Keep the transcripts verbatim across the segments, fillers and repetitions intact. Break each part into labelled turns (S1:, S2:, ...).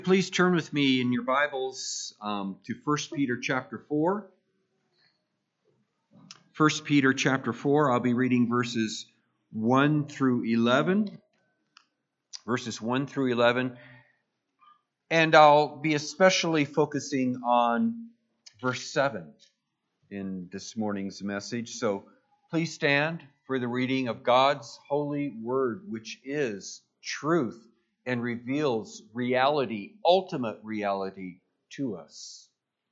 S1: Please turn with me in your Bibles um, to First Peter chapter four. First Peter chapter four, I'll be reading verses one through eleven. Verses one through eleven. And I'll be especially focusing on verse seven in this morning's message. So please stand for the reading of God's holy word, which is truth and reveals reality, ultimate reality to us.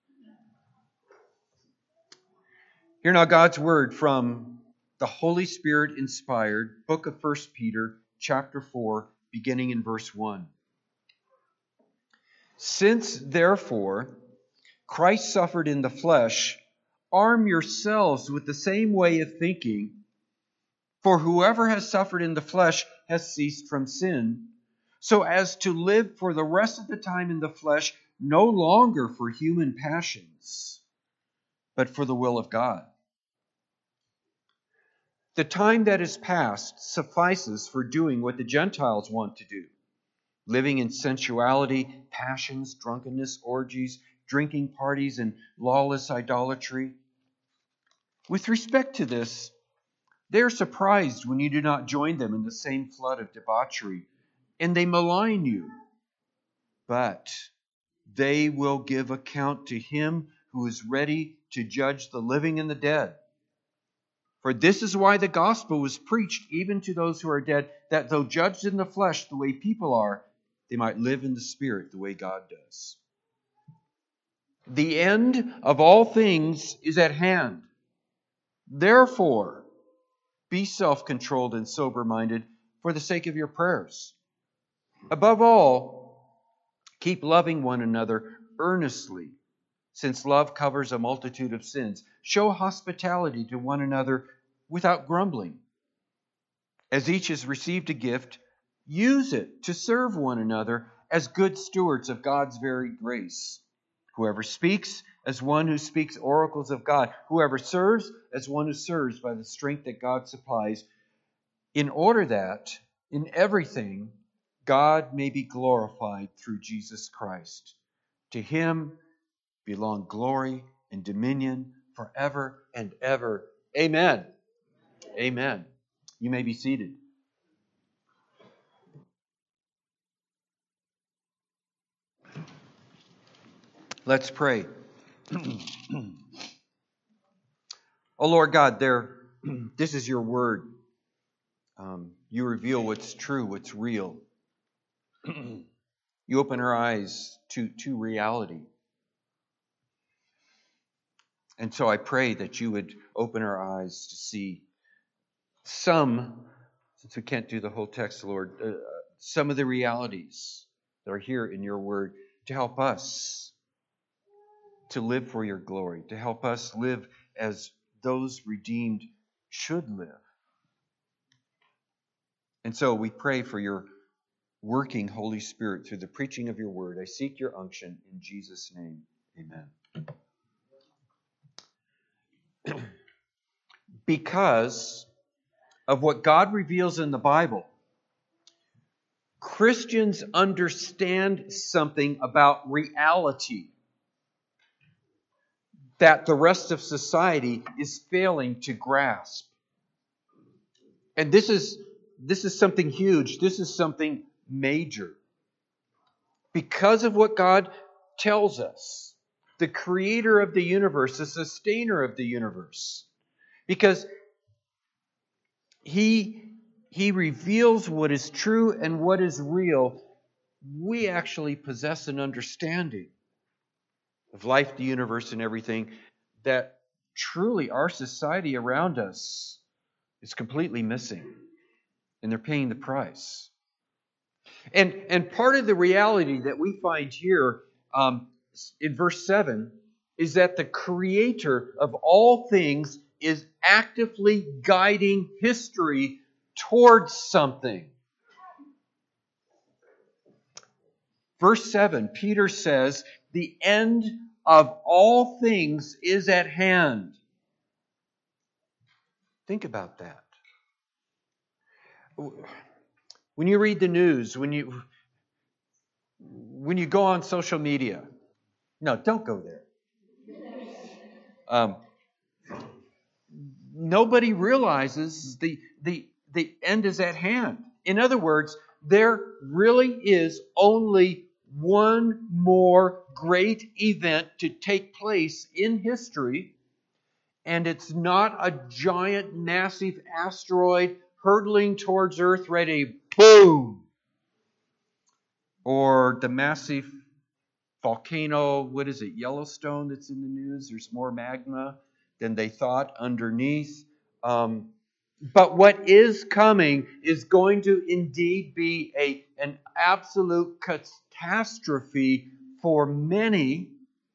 S1: Hear now God's word from the Holy Spirit inspired book of First Peter chapter four, beginning in verse one. Since therefore Christ suffered in the flesh, arm yourselves with the same way of thinking, for whoever has suffered in the flesh has ceased from sin, so as to live for the rest of the time in the flesh, no longer for human passions, but for the will of God. The time that is past suffices for doing what the Gentiles want to do, living in sensuality, passions, drunkenness, orgies, drinking parties, and lawless idolatry. With respect to this, they are surprised when you do not join them in the same flood of debauchery, and they malign you. But they will give account to him who is ready to judge the living and the dead. For this is why the gospel was preached even to those who are dead, that though judged in the flesh the way people are, they might live in the Spirit the way God does. The end of all things is at hand. Therefore, be self-controlled and sober-minded for the sake of your prayers. Above all, keep loving one another earnestly, since love covers a multitude of sins. Show hospitality to one another without grumbling. As each has received a gift, use it to serve one another as good stewards of God's varied grace. Whoever speaks, as one who speaks oracles of God. Whoever serves, as one who serves by the strength that God supplies, in order that, in everything, God may be glorified through Jesus Christ. To him belong glory and dominion forever and ever. Amen. Amen. You may be seated. Let's pray. Oh Lord God, there, this is your word. Um, you reveal what's true, what's real. You open our eyes to, to reality. And so I pray that you would open our eyes to see some, since we can't do the whole text, Lord, uh, some of the realities that are here in your word to help us to live for your glory, to help us live as those redeemed should live. And so we pray for your working Holy Spirit through the preaching of your word. I seek your unction in Jesus' name. Amen. Because of what God reveals in the Bible, Christians understand something about reality that the rest of society is failing to grasp. And this is this is something huge. This is something major. Because of what God tells us, the creator of the universe, the sustainer of the universe. Because he, he reveals what is true and what is real, we actually possess an understanding of life, the universe, and everything that truly our society around us is completely missing. And they're paying the price. And, and part of the reality that we find here um, in verse seven is that the creator of all things is actively guiding history towards something. Verse seven, Peter says, the end of all things is at hand. Think about that. When you read the news, when you when you go on social media, no, don't go there. Um, nobody realizes the, the, the end is at hand. In other words, there really is only one more great event to take place in history, and it's not a giant, massive asteroid hurtling towards Earth, ready, boom! Or the massive volcano, what is it, Yellowstone that's in the news? There's more magma than they thought underneath. Um, but what is coming is going to indeed be a, an absolute catastrophe for many.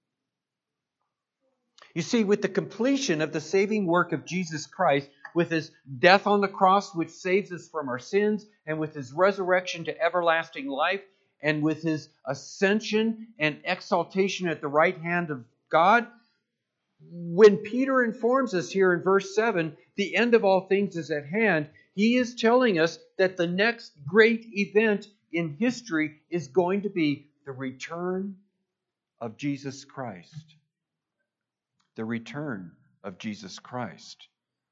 S1: You see, with the completion of the saving work of Jesus Christ, with His death on the cross, which saves us from our sins, and with His resurrection to everlasting life, and with His ascension and exaltation at the right hand of God, when Peter informs us here in verse seven, the end of all things is at hand, he is telling us that the next great event in history is going to be the return of Jesus Christ. The return of Jesus Christ.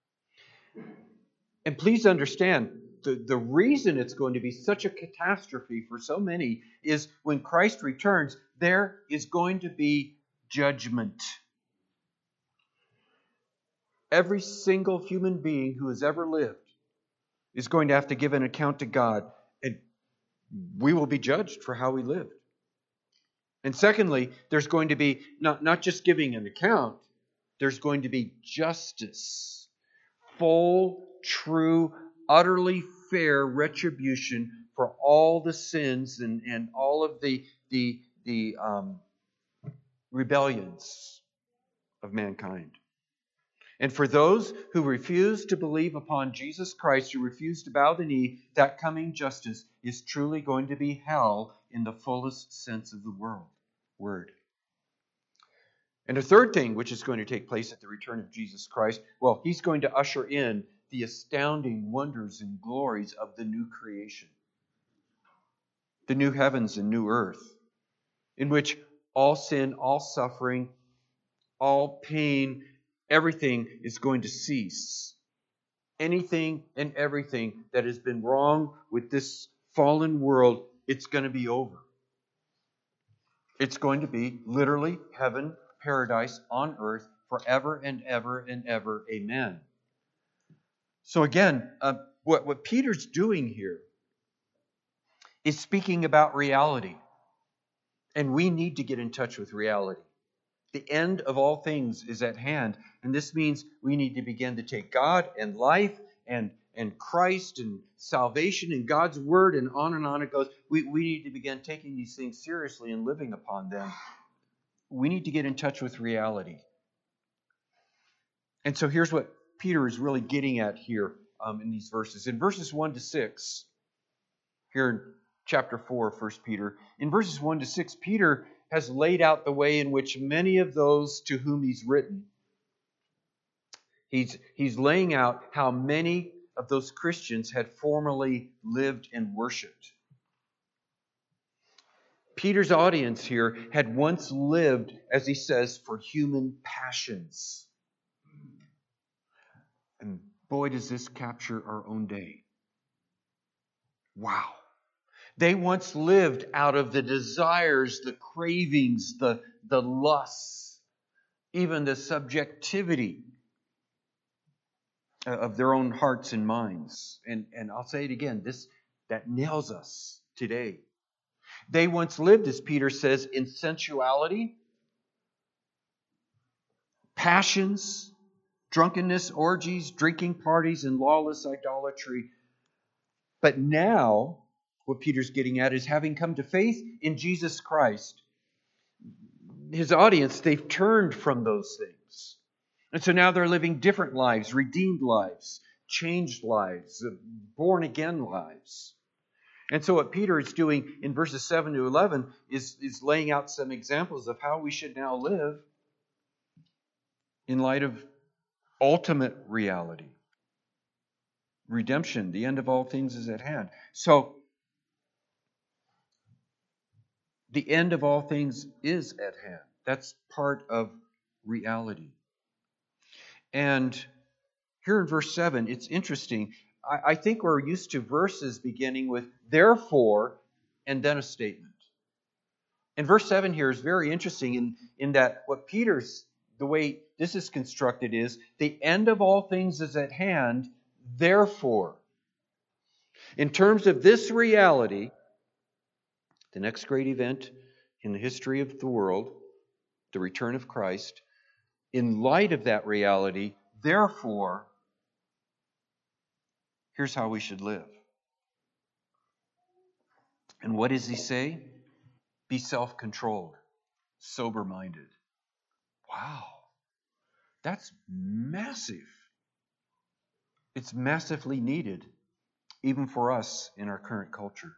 S1: And please understand, the, the reason it's going to be such a catastrophe for so many is when Christ returns, there is going to be judgment. Every single human being who has ever lived is going to have to give an account to God, and we will be judged for how we lived. And secondly, there's going to be not, not just giving an account, there's going to be justice. Full, true, utterly fair retribution for all the sins and, and all of the, the, the um, rebellions of mankind. And for those who refuse to believe upon Jesus Christ, who refuse to bow the knee, that coming justice is truly going to be hell in the fullest sense of the world, word. And a third thing which is going to take place at the return of Jesus Christ, well, He's going to usher in the astounding wonders and glories of the new creation. The new heavens and new earth, in which all sin, all suffering, all pain, everything is going to cease. Anything and everything that has been wrong with this fallen world, it's going to be over. It's going to be literally heaven, paradise on earth forever and ever and ever. Amen. So again, uh, what, what Peter's doing here is speaking about reality. And we need to get in touch with reality. The end of all things is at hand. And this means we need to begin to take God and life and, and Christ and salvation and God's Word, and on and on it goes. We, we need to begin taking these things seriously and living upon them. We need to get in touch with reality. And so here's what Peter is really getting at here um, in these verses. In verses one to six, here in chapter four of First Peter, in verses one to six, Peter has laid out the way in which many of those to whom he's written, he's, he's laying out how many of those Christians had formerly lived and worshipped. Peter's audience here had once lived, as he says, for human passions. And boy, does this capture our own day. Wow. They once lived out of the desires, the cravings, the, the lusts, even the subjectivity of their own hearts and minds. And, and I'll say it again, this that nails us today. They once lived, as Peter says, in sensuality, passions, drunkenness, orgies, drinking parties, and lawless idolatry. But now, what Peter's getting at is, having come to faith in Jesus Christ, his audience, they've turned from those things. And so now they're living different lives, redeemed lives, changed lives, born again lives. And so what Peter is doing in verses seven to eleven is, is laying out some examples of how we should now live in light of ultimate reality. Redemption, the end of all things is at hand. So, The end of all things is at hand. That's part of reality. And here in verse seven, it's interesting. I, I think we're used to verses beginning with therefore and then a statement. And verse seven here is very interesting in, in that what Peter's, the way this is constructed is, the end of all things is at hand, therefore. In terms of this reality, the next great event in the history of the world, the return of Christ, in light of that reality, therefore, here's how we should live. And what does he say? Be self-controlled, sober-minded. Wow, that's massive. It's massively needed, even for us in our current culture.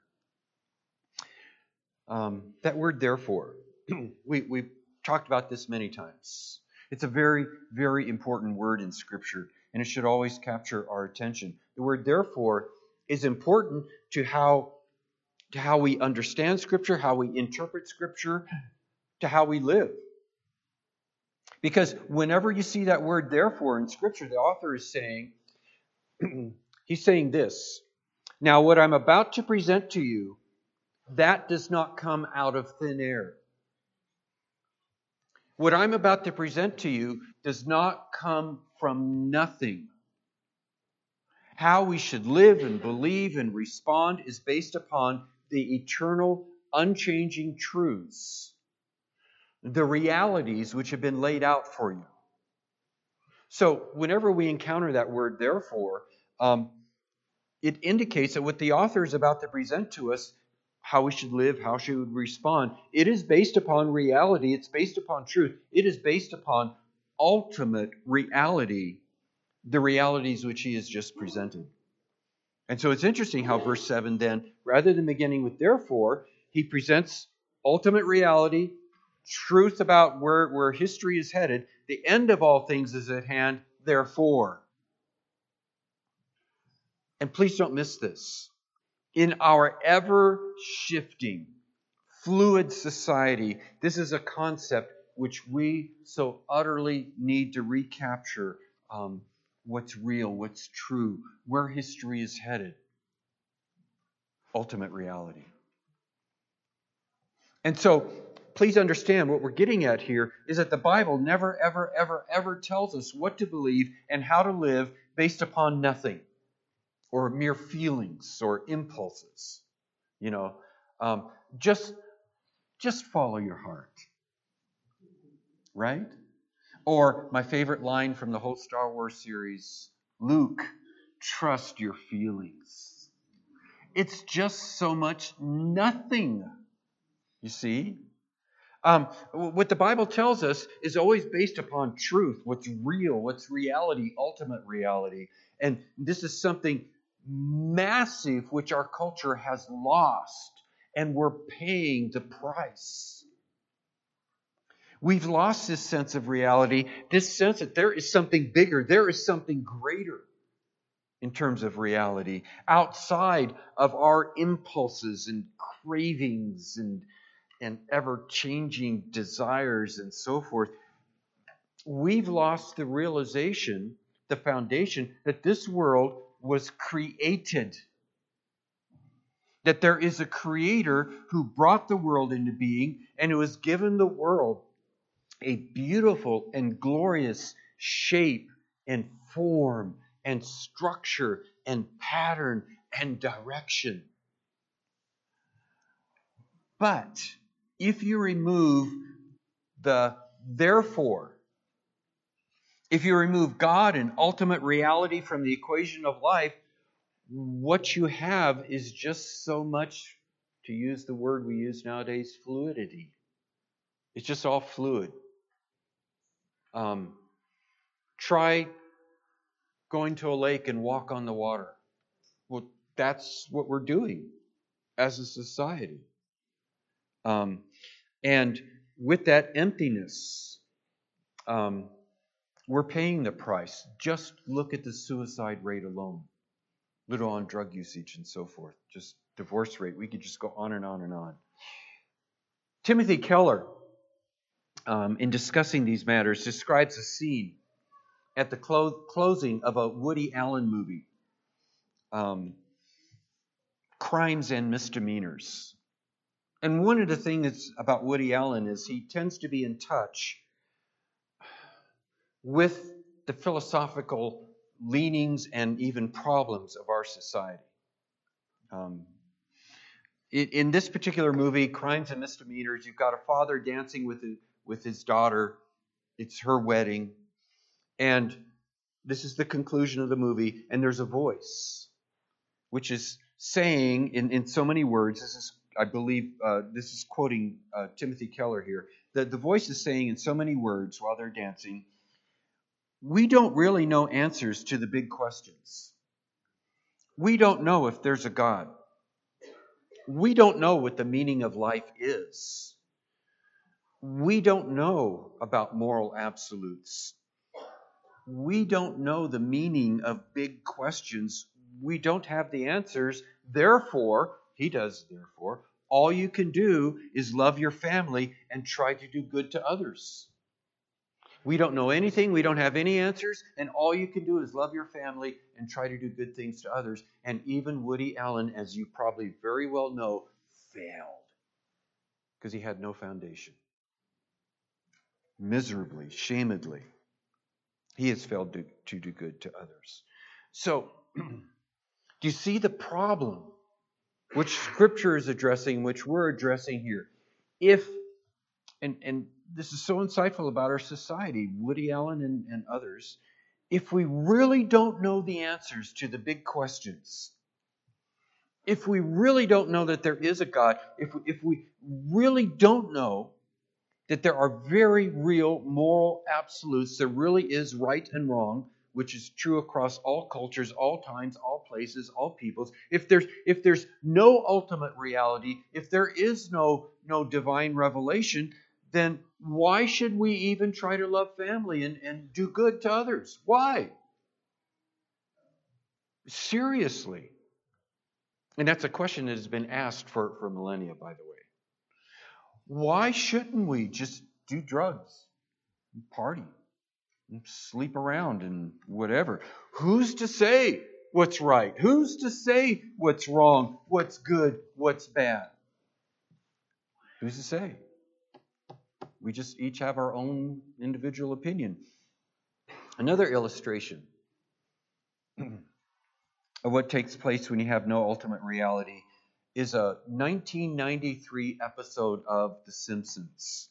S1: Um, that word therefore, we, we've talked about this many times. It's a very, very important word in Scripture, and it should always capture our attention. The word therefore is important to how, to how we understand Scripture, how we interpret Scripture, to how we live. Because whenever you see that word therefore in Scripture, the author is saying, he's saying this, now what I'm about to present to you, that does not come out of thin air. What I'm about to present to you does not come from nothing. How we should live and believe and respond is based upon the eternal, unchanging truths, the realities which have been laid out for you. So whenever we encounter that word therefore, um, it indicates that what the author is about to present to us, how we should live, how she would respond, it is based upon reality, it's based upon truth, it is based upon ultimate reality, the realities which he has just presented. And so it's interesting how verse seven then, rather than beginning with therefore, he presents ultimate reality, truth about where, where history is headed. The end of all things is at hand, therefore. And please don't miss this. In our ever-shifting, fluid society, this is a concept which we so utterly need to recapture um, what's real, what's true, where history is headed. Ultimate reality. And so, please understand what we're getting at here is that the Bible never, ever, ever, ever tells us what to believe and how to live based upon nothing or mere feelings or impulses. You know, um, just, just follow your heart. Right? Or my favorite line from the whole Star Wars series, Luke, trust your feelings. It's just so much nothing. You see? Um, what the Bible tells us is always based upon truth, what's real, what's reality, ultimate reality. And this is something massive which our culture has lost, and we're paying the price. We've lost this sense of reality, this sense that there is something bigger, there is something greater in terms of reality, outside of our impulses and cravings and, and ever-changing desires and so forth. We've lost the realization, the foundation, that this world was created. That there is a creator who brought the world into being and who has given the world a beautiful and glorious shape and form and structure and pattern and direction. But if you remove the therefore, if you remove God and ultimate reality from the equation of life, what you have is just so much, to use the word we use nowadays, fluidity. It's just all fluid. Um, try going to a lake and walk on the water. Well, that's what we're doing as a society. Um, and with that emptiness, um, we're paying the price. Just look at the suicide rate alone, little on drug usage and so forth, just divorce rate. We could just go on and on and on. Timothy Keller, um, in discussing these matters, describes a scene at the clo- closing of a Woody Allen movie, um, Crimes and Misdemeanors. And one of the things about Woody Allen is he tends to be in touch with the philosophical leanings and even problems of our society. Um, in, in this particular movie, Crimes and Misdemeanors, you've got a father dancing with his, with his daughter. It's her wedding. And this is the conclusion of the movie. And there's a voice, which is saying in, in so many words, this is, I believe, uh, this is quoting uh, Timothy Keller here, that the voice is saying in so many words while they're dancing, we don't really know answers to the big questions. We don't know if there's a God. We don't know what the meaning of life is. We don't know about moral absolutes. We don't know the meaning of big questions. We don't have the answers. Therefore, he does therefore, all you can do is love your family and try to do good to others. We don't know anything. We don't have any answers. And all you can do is love your family and try to do good things to others. And even Woody Allen, as you probably very well know, failed because he had no foundation. Miserably, shamedly, he has failed to, to do good to others. So, do you see the problem which Scripture is addressing, which we're addressing here? If, and, and this is so insightful about our society, Woody Allen and, and others, if we really don't know the answers to the big questions, if we really don't know that there is a God, if we, if we really don't know that there are very real moral absolutes, there really is right and wrong, which is true across all cultures, all times, all places, all peoples. If there's if there's no ultimate reality, if there is no no divine revelation, then why should we even try to love family and, and do good to others? Why? Seriously. And that's a question that has been asked for, for millennia, by the way. Why shouldn't we just do drugs and party and sleep around and whatever? Who's to say what's right? Who's to say what's wrong, what's good, what's bad? Who's to say? We just each have our own individual opinion. Another illustration of what takes place when you have no ultimate reality is a nineteen ninety-three episode of The Simpsons.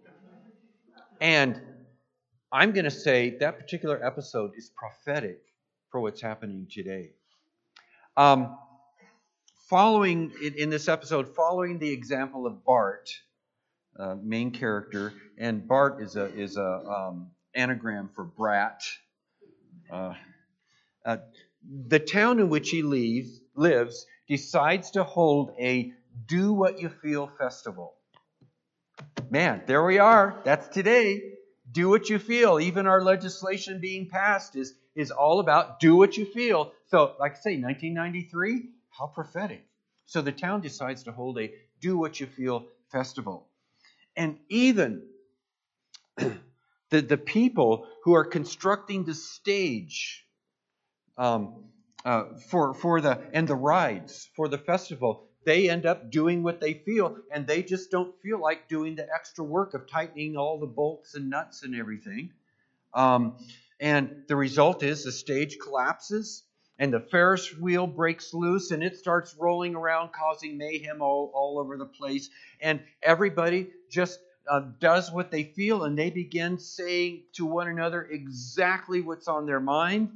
S1: And I'm going to say that particular episode is prophetic for what's happening today. Um, following, in, in this episode, following the example of Bart, uh, main character, and Bart is a is a um, anagram for brat. Uh, uh, the town in which he leaves, lives decides to hold a Do What You Feel festival. Man, there we are. That's today. Do what you feel. Even our legislation being passed is, is all about do what you feel. So, like I say, nineteen ninety-three, how prophetic. So the town decides to hold a Do What You Feel festival. And even the, the people who are constructing the stage um, uh, for, for the and the rides for the festival, they end up doing what they feel, and they just don't feel like doing the extra work of tightening all the bolts and nuts and everything. Um, and the result is the stage collapses, and the Ferris wheel breaks loose, and it starts rolling around, causing mayhem all, all over the place. And everybody just uh, does what they feel, and they begin saying to one another exactly what's on their mind.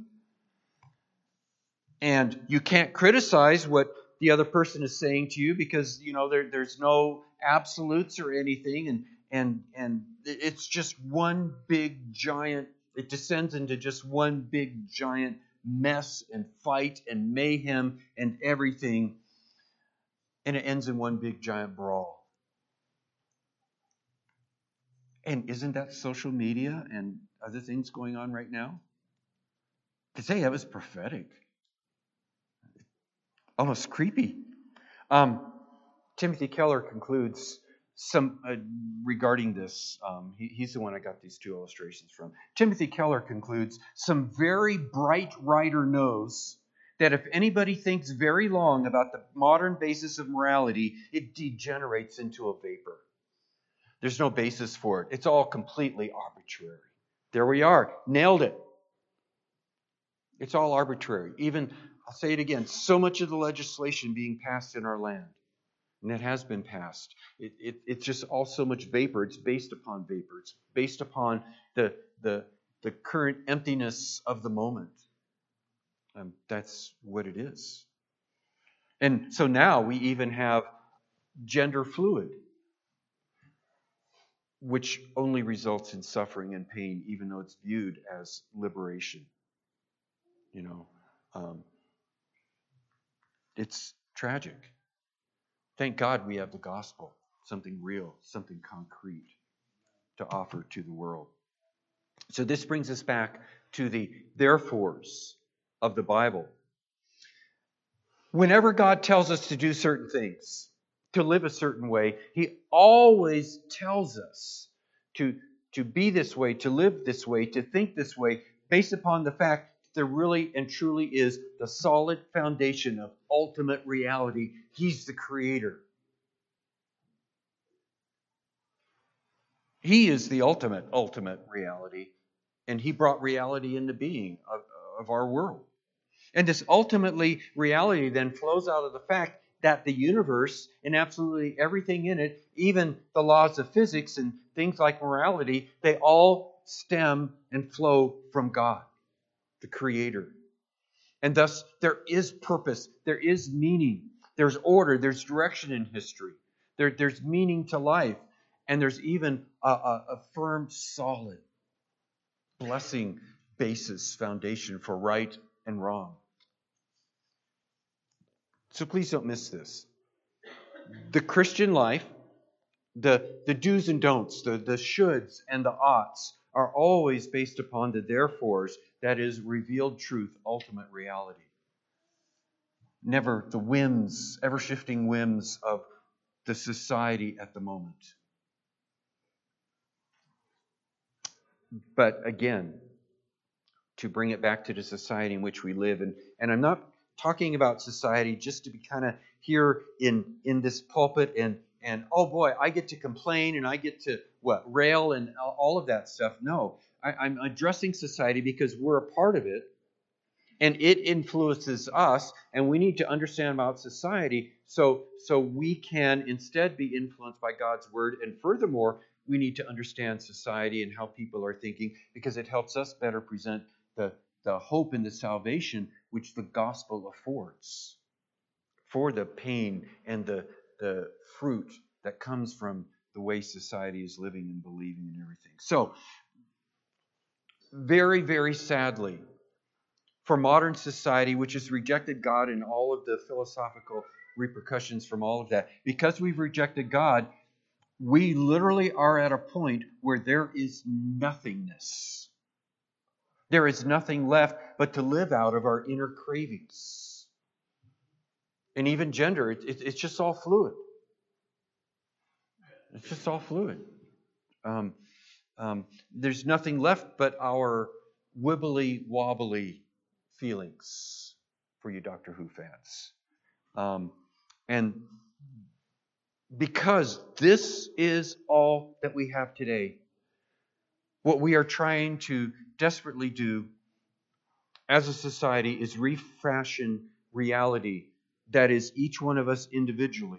S1: And you can't criticize what the other person is saying to you because, you know, there, there's no absolutes or anything. And, and, and it's just one big giant, it descends into just one big giant mess and fight and mayhem and everything. And it ends in one big giant brawl. And isn't that social media and other things going on right now? To say that was prophetic. Almost creepy. Um, Timothy Keller concludes some uh, regarding this. Um, he, he's the one I got these two illustrations from. Timothy Keller concludes, some very bright writer knows that if anybody thinks very long about the modern basis of morality, it degenerates into a vapor. There's no basis for it. It's all completely arbitrary. There we are. Nailed it. It's all arbitrary. Even, I'll say it again, so much of the legislation being passed in our land, and it has been passed, it, it, it's just all so much vapor. It's based upon vapor. It's based upon the, the, the current emptiness of the moment. Um, that's what it is. And so now we even have gender fluid, which only results in suffering and pain, even though it's viewed as liberation. You know, um, it's tragic. Thank God we have the gospel, something real, something concrete to offer to the world. So this brings us back to the therefores of the Bible. Whenever God tells us to do certain things, to live a certain way, He always tells us to, to be this way, to live this way, to think this way, based upon the fact that there really and truly is the solid foundation of ultimate reality. He's the Creator. He is the ultimate, ultimate reality, and He brought reality into being of, of our world. And this ultimately reality then flows out of the fact that the universe and absolutely everything in it, even the laws of physics and things like morality, they all stem and flow from God, the Creator. And thus there is purpose, there is meaning, there's order, there's direction in history, there, there's meaning to life, and there's even a, a, a firm, solid, blessing basis, foundation for right and wrong. So please don't miss this. The Christian life, the, the do's and don'ts, the, the shoulds and the oughts, are always based upon the therefores, that is, revealed truth, ultimate reality. Never the whims, ever-shifting whims of the society at the moment. But again, to bring it back to the society in which we live, and, and I'm not talking about society just to be kind of here in, in this pulpit and, and, oh boy, I get to complain and I get to, what, rail and all of that stuff. No, I, I'm addressing society because we're a part of it and it influences us, and we need to understand about society so, so we can instead be influenced by God's Word. And furthermore, we need to understand society and how people are thinking, because it helps us better present the, the hope and the salvation which the gospel affords for the pain and the, the fruit that comes from the way society is living and believing and everything. So, very, very sadly, for modern society, which has rejected God and all of the philosophical repercussions from all of that, because we've rejected God, we literally are at a point where there is nothingness. There is nothing left but to live out of our inner cravings. And even gender, it, it, it's just all fluid. It's just all fluid. Um, um, there's nothing left but our wibbly wobbly feelings for you Doctor Who fans. Um, and because this is all that we have today, what we are trying to desperately do as a society is refashion reality. That is, each one of us individually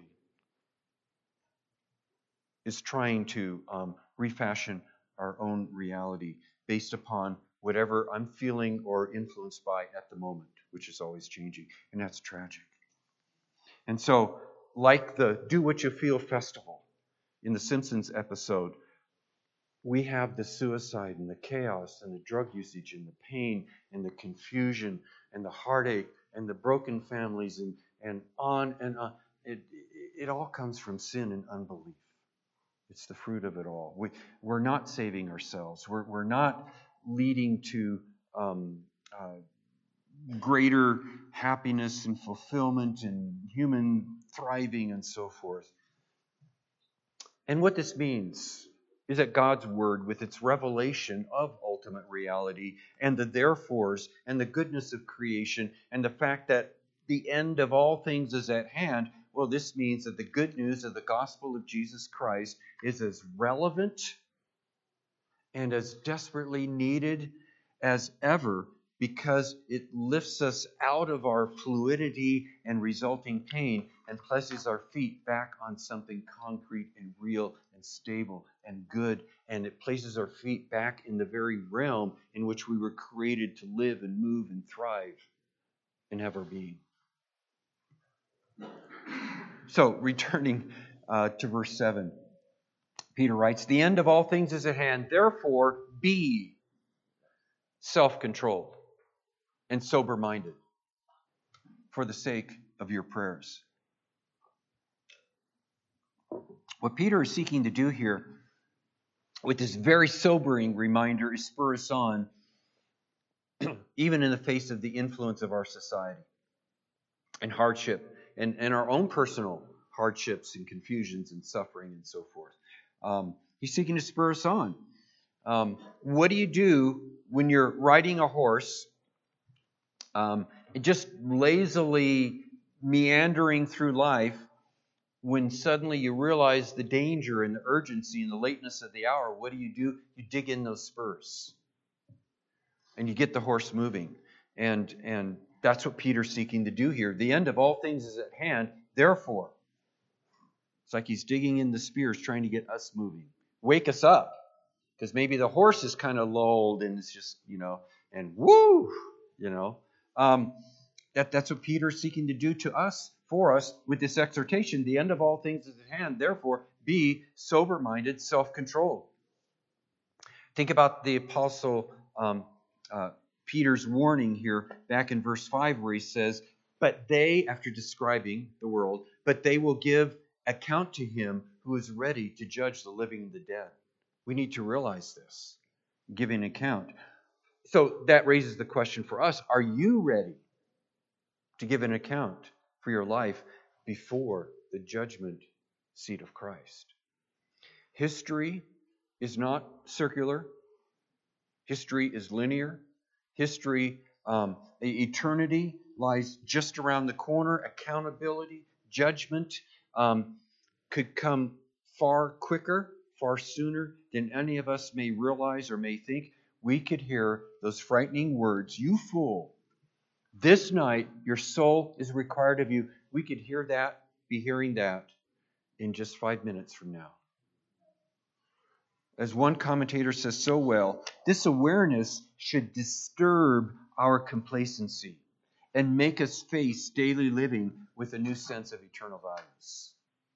S1: is trying to um, refashion our own reality based upon whatever I'm feeling or influenced by at the moment, which is always changing. And that's tragic. And so, like the Do What You Feel festival in the Simpsons episode, we have the suicide and the chaos and the drug usage and the pain and the confusion and the heartache and the broken families and, and on and on. It, it, it all comes from sin and unbelief. It's the fruit of it all. We, we're not saving ourselves. We're, we're not leading to um, uh, greater happiness and fulfillment and human thriving and so forth. And what this means is that God's Word, with its revelation of ultimate reality and the therefores and the goodness of creation and the fact that the end of all things is at hand, well, this means that the good news of the gospel of Jesus Christ is as relevant and as desperately needed as ever, because it lifts us out of our fluidity and resulting pain and places our feet back on something concrete and real and stable and good. And it places our feet back in the very realm in which we were created to live and move and thrive and have our being. So, returning uh, to verse seven, Peter writes, "The end of all things is at hand. Therefore, be self-controlled and sober-minded for the sake of your prayers." What Peter is seeking to do here with this very sobering reminder is spur us on, even in the face of the influence of our society and hardship and, and our own personal hardships and confusions and suffering and so forth. Um, he's seeking to spur us on. Um, what do you do when you're riding a horse, um, just lazily meandering through life, when suddenly you realize the danger and the urgency and the lateness of the hour? What do you do? You dig in those spurs. And you get the horse moving. And, and that's what Peter's seeking to do here. The end of all things is at hand. Therefore, it's like he's digging in the spears, trying to get us moving. Wake us up. Because maybe the horse is kind of lulled and it's just, you know, and woo, you know. Um, that, that's what Peter's seeking to do to us, for us, with this exhortation. The end of all things is at hand. Therefore, be sober-minded, self-controlled. Think about the apostle um, uh, Peter's warning here back in verse five, where he says, "But they," after describing the world, "but they will give account to him who is ready to judge the living and the dead." We need to realize this, giving account. So that raises the question for us: are you ready to give an account for your life before the judgment seat of Christ? History is not circular. History is linear. History, um, eternity lies just around the corner. Accountability, judgment um, could come far quicker, far sooner than any of us may realize or may think. We could hear those frightening words, "You fool, this night your soul is required of you." We could hear that, be hearing that in just five minutes from now. As one commentator says so well, this awareness should disturb our complacency and make us face daily living with a new sense of eternal values.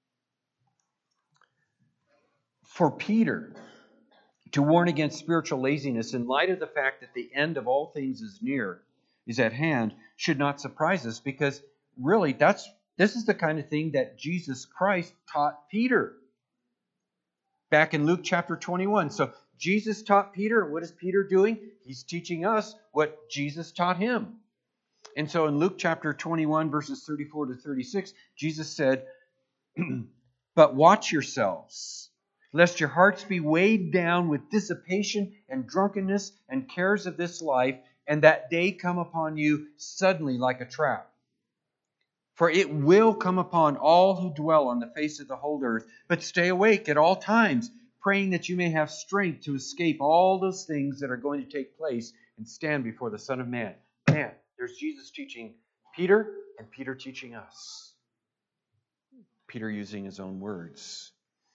S1: For Peter to warn against spiritual laziness in light of the fact that the end of all things is near, is at hand, should not surprise us, because really that's this is the kind of thing that Jesus Christ taught Peter back in Luke chapter twenty-one. So Jesus taught Peter. What is Peter doing? He's teaching us what Jesus taught him. And so in Luke chapter twenty-one, verses thirty-four to thirty-six, Jesus said, "But watch yourselves, lest your hearts be weighed down with dissipation and drunkenness and cares of this life, and that day come upon you suddenly like a trap. For it will come upon all who dwell on the face of the whole earth. But stay awake at all times, praying that you may have strength to escape all those things that are going to take place and stand before the Son of Man." Man, there's Jesus teaching Peter and Peter teaching us. Peter using his own words.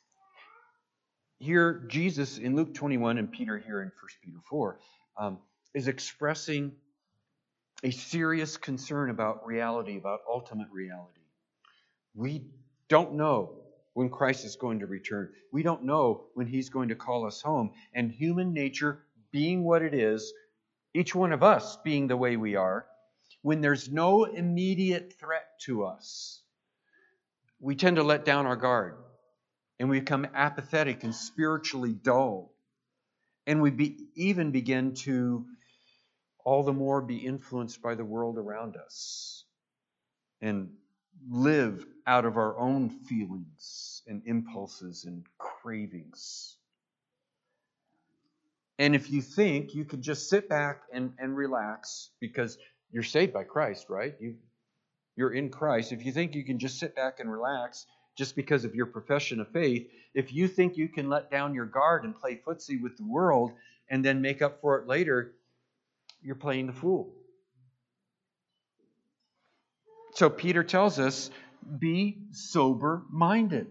S1: Here, Jesus in Luke twenty-one and Peter here in First Peter four um, is expressing a serious concern about reality, about ultimate reality. We don't know when Christ is going to return. We don't know when he's going to call us home. And human nature being what it is, each one of us being the way we are, when there's no immediate threat to us, we tend to let down our guard. And we become apathetic and spiritually dull. And we be, even begin to all the more be influenced by the world around us. And live out of our own feelings and impulses and cravings. And if you think you can just sit back and, and relax because you're saved by Christ, right? You, you're in Christ. If you think you can just sit back and relax just because of your profession of faith, if you think you can let down your guard and play footsie with the world and then make up for it later, you're playing the fool. So Peter tells us, be sober-minded.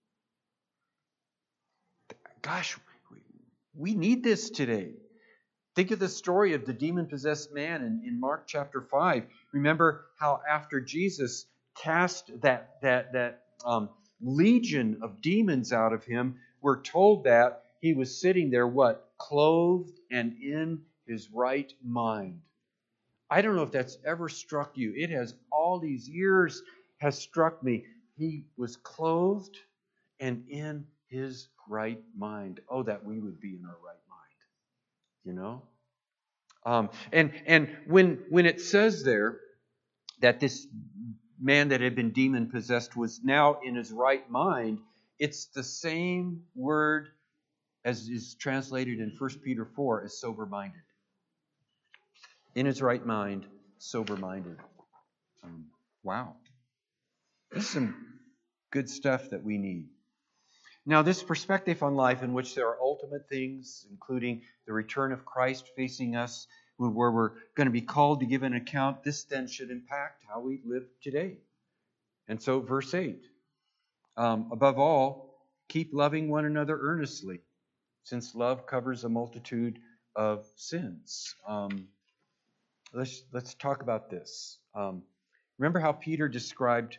S1: Gosh, we need this today. Think of the story of the demon-possessed man in, in Mark chapter five. Remember how after Jesus cast that, that, that um, legion of demons out of him, we're told that he was sitting there, what? Clothed and in his right mind. I don't know if that's ever struck you. It has all these years has struck me. He was clothed and in his right mind. Oh, that we would be in our right mind. You know? Um, and and when when it says there that this man that had been demon possessed was now in his right mind, it's the same word as is translated in First Peter four as sober-minded. In his right mind, sober-minded. Um, wow. This is some good stuff that we need. Now, this perspective on life in which there are ultimate things, including the return of Christ facing us, where we're going to be called to give an account, this then should impact how we live today. And so, verse eight, um, above all, keep loving one another earnestly, since love covers a multitude of sins. Um, let's let's talk about this. Um, remember how Peter described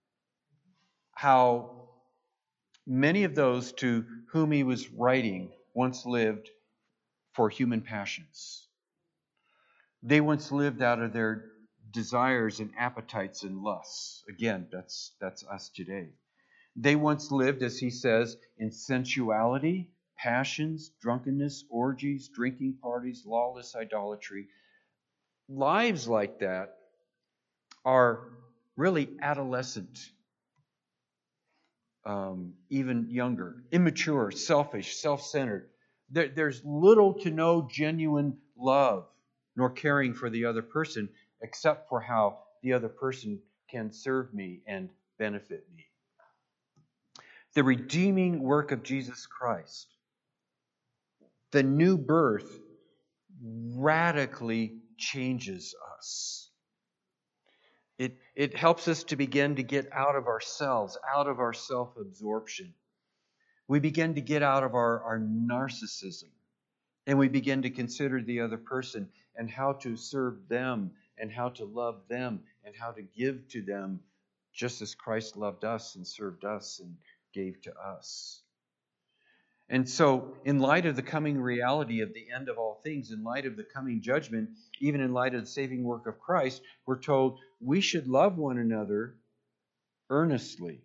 S1: how many of those to whom he was writing once lived for human passions. They once lived out of their desires and appetites and lusts. Again, that's that's us today. They once lived, as he says, in sensuality, passions, drunkenness, orgies, drinking parties, lawless idolatry. Lives like that are really adolescent, um, even younger, immature, selfish, self-centered. There, there's little to no genuine love nor caring for the other person except for how the other person can serve me and benefit me. The redeeming work of Jesus Christ, the new birth, radically changes us. It, it helps us to begin to get out of ourselves, out of our self-absorption. We begin to get out of our, our narcissism, and we begin to consider the other person and how to serve them and how to love them and how to give to them just as Christ loved us and served us and gave to us. And so, in light of the coming reality of the end of all things, in light of the coming judgment, even in light of the saving work of Christ, we're told we should love one another earnestly.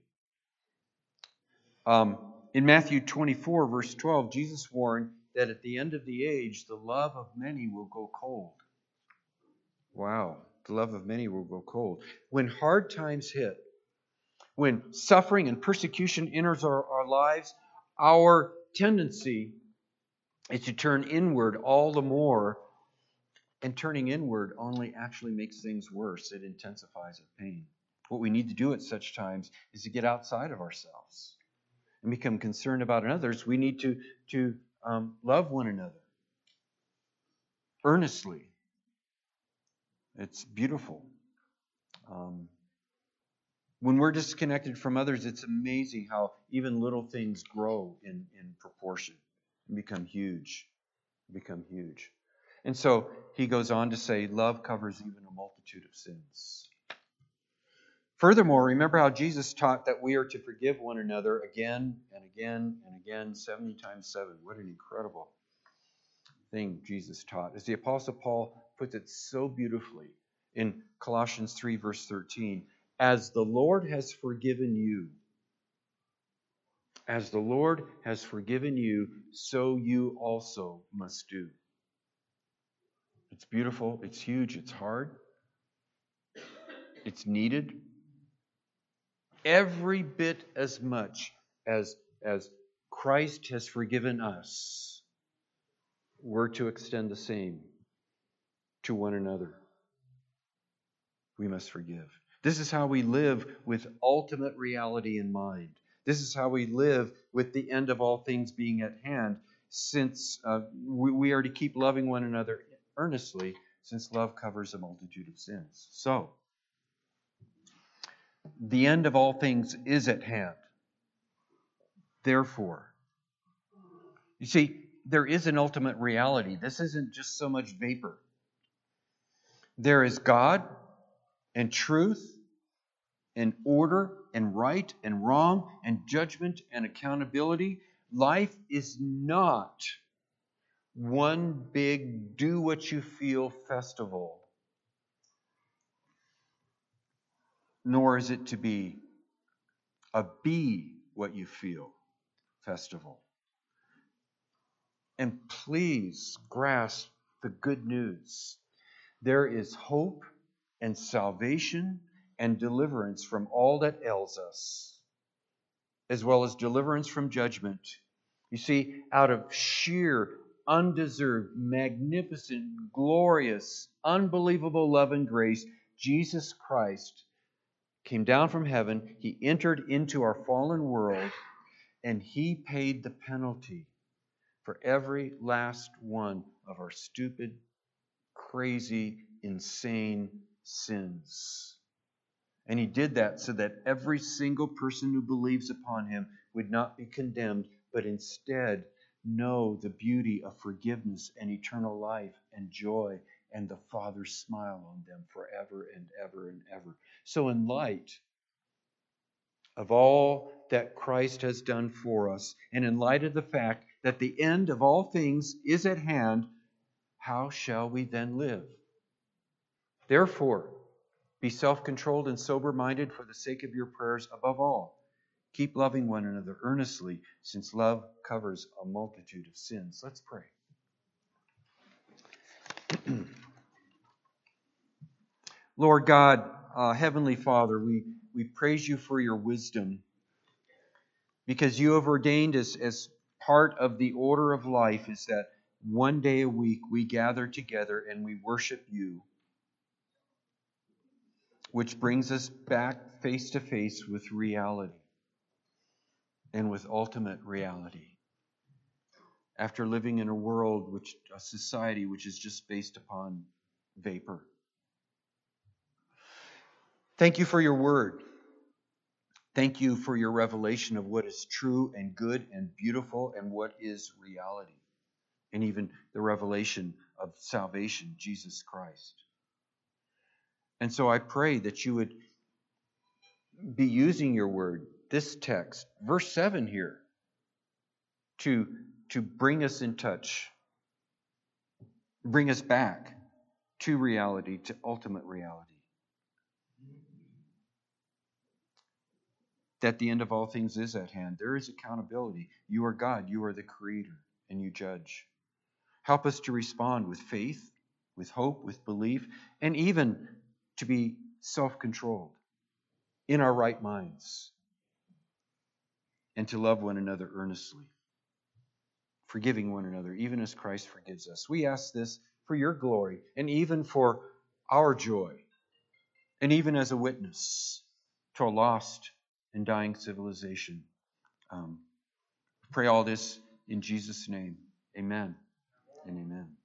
S1: Um, in Matthew twenty-four, verse twelve, Jesus warned that at the end of the age, the love of many will go cold. Wow, the love of many will go cold. When hard times hit, when suffering and persecution enters our, our lives, our tendency is to turn inward all the more, and turning inward only actually makes things worse. It intensifies our pain. What we need to do at such times is to get outside of ourselves and become concerned about others. We need to, to um, love one another earnestly. It's beautiful. Um, when we're disconnected from others, it's amazing how even little things grow in, in proportion and become huge. Become huge. And so he goes on to say, love covers even a multitude of sins. Furthermore, remember how Jesus taught that we are to forgive one another again and again and again, seventy times seven. What an incredible thing Jesus taught. As the Apostle Paul puts it so beautifully in Colossians three, verse thirteen, as the Lord has forgiven you, as the Lord has forgiven you, so you also must do. It's beautiful, it's huge, it's hard, it's needed. every bit as much as, as Christ has forgiven us, we're to extend the same to one another. We must forgive. This is how we live with ultimate reality in mind. This is how we live with the end of all things being at hand, since uh, we, we are to keep loving one another earnestly, since love covers a multitude of sins. So, the end of all things is at hand. Therefore, you see, there is an ultimate reality. This isn't just so much vapor. There is God and truth and order and right and wrong and judgment and accountability. Life is not one big do what you feel festival, nor is it to be a be what you feel festival. And please grasp the good news. There is hope and salvation and deliverance from all that ails us, as well as deliverance from judgment. You see, out of sheer, undeserved, magnificent, glorious, unbelievable love and grace, Jesus Christ came down from heaven. He entered into our fallen world, and He paid the penalty for every last one of our stupid, crazy, insane sins. And He did that so that every single person who believes upon Him would not be condemned, but instead know the beauty of forgiveness and eternal life and joy and the Father's smile on them forever and ever and ever. So in light of all that Christ has done for us, and in light of the fact that the end of all things is at hand, how shall we then live? Therefore, be self-controlled and sober-minded for the sake of your prayers. Above all, keep loving one another earnestly, since love covers a multitude of sins. Let's pray. Lord God, uh, Heavenly Father, we, we praise you for your wisdom, because you have ordained as, as part of the order of life is that one day a week we gather together and we worship you, which brings us back face to face with reality and with ultimate reality. After living in a world, which a society which is just based upon vapor. Thank you for your word. Thank you for your revelation of what is true and good and beautiful and what is reality. And even the revelation of salvation, Jesus Christ. And so I pray that you would be using your word, this text, verse seven here, to, to bring us in touch, bring us back to reality, to ultimate reality. That the end of all things is at hand. There is accountability. You are God. You are the Creator, and you judge. Help us to respond with faith, with hope, with belief, and even to be self-controlled in our right minds, and to love one another earnestly, forgiving one another, even as Christ forgives us. We ask this for your glory, and even for our joy, and even as a witness to a lost and dying civilization. Um, pray all this in Jesus' name. Amen and amen.